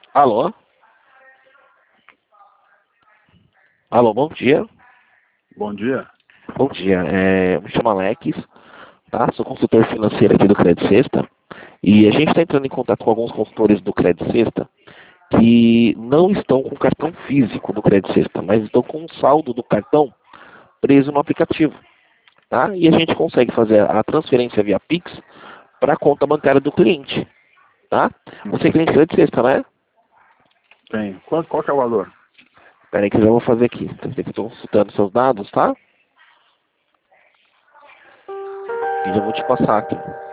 Alô? Alô, bom dia. Bom dia. Bom dia. Me chamo Alex, tá? Sou consultor financeiro aqui do Credit Sexta. E a gente está entrando em contato com alguns consultores do Credit Sexta que não estão com cartão físico do Credit Sexta, mas estão com o saldo do cartão preso no aplicativo, tá? E a gente consegue fazer a transferência via Pix para a conta bancária do cliente, tá? Você é cliente do Credit Sexta, né? Tem. Qual que é o valor? Espera aí que eu já vou fazer aqui. Estou consultando seus dados, tá? E já vou te passar aqui.